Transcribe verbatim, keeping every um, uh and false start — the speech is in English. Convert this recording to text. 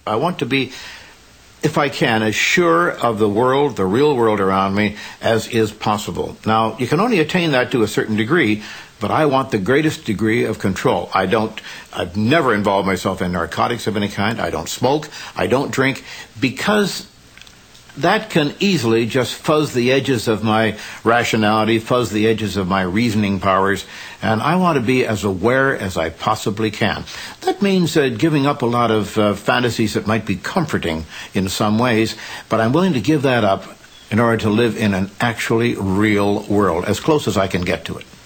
I want to be, if I can, as sure of the world, the real world around me, as is possible. Now, you can only attain that to a certain degree, but I want the greatest degree of control. I don't, I've never involved myself in narcotics of any kind. I don't smoke. I don't drink, because that can easily just fuzz the edges of my rationality, fuzz the edges of my reasoning powers, and I want to be as aware as I possibly can. That means uh, giving up a lot of uh, fantasies that might be comforting in some ways, but I'm willing to give that up in order to live in an actually real world, as close as I can get to it.